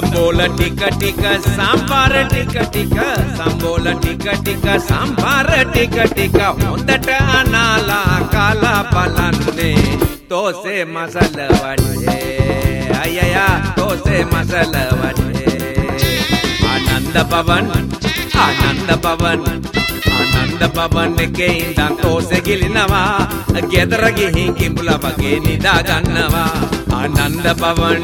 සම්බෝල ටික ටික සම්බාර ටික ටික සම්බෝල ටික ටික සම්බාර ටික ටික හොඳට අනාලා කාලා බලන්නේ තෝසේ මසල වඩේ අයියා තෝසේ මසල වඩේ ආනන්ද පවන් ආනන්ද පවන් එකේ ඉඳන් තෝසේ ගිලිනවා ගෙදර ගිහින් කිඹුලා වගේ නිදා ගන්නවා ආනන්ද පවන්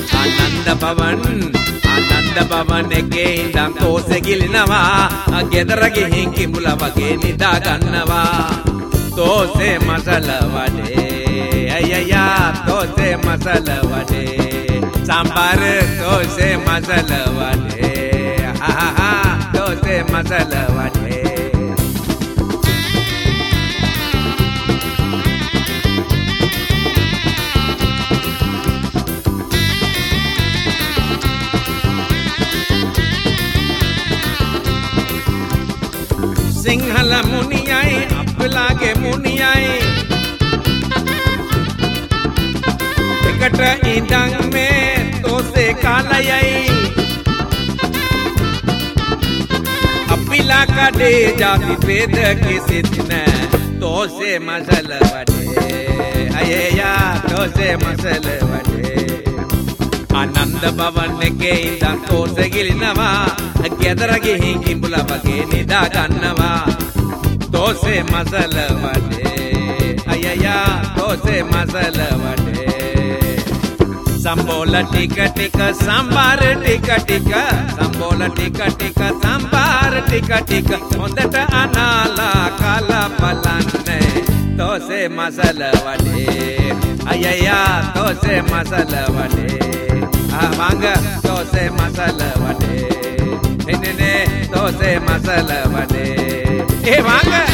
එකේ ඉඳන් තෝසේ ගිලිනවා ගෙදර ගිහින් කිඹුලා වගේ නිදා ගන්නවා තෝසේ මසල වඩේ අයියා තෝසේ මසල වඩේ සම්බාර තෝසේ මසල වඩේ තෝසේ මසල වඩේ සිංහල මුනියයි අපලාගේ මුනියයි එකට ඉඳන් මේ තෝසේ කාලයයි අපිලා කඩේ ජාති ભેද කිසිත් නෑ තෝසේ මසල වඩේ අයියා තෝසේ මසල වඩේ ආනන්ද පවන් එකේ ඉඳන් තෝසේ ගිලිනවා ගෙදර ගිහින් කිඹුලා වගේ නිදා ගන්නවා තෝසේ මසල වඩේ අයියා තෝසේ මසල වඩේ සම්බෝල ටික ටික සම්බාර ටික ටික සම්බෝල ටික ටික සම්බාර ටික ටික හොඳට අනාලා කාලා බලන්නේ තෝසේ මසල වඩේ අයියා තෝසේ මසල වඩේ ආවංග තෝසේ මසල වඩේ එන්නේ තෝසේ මසල වඩේ ඒ වංග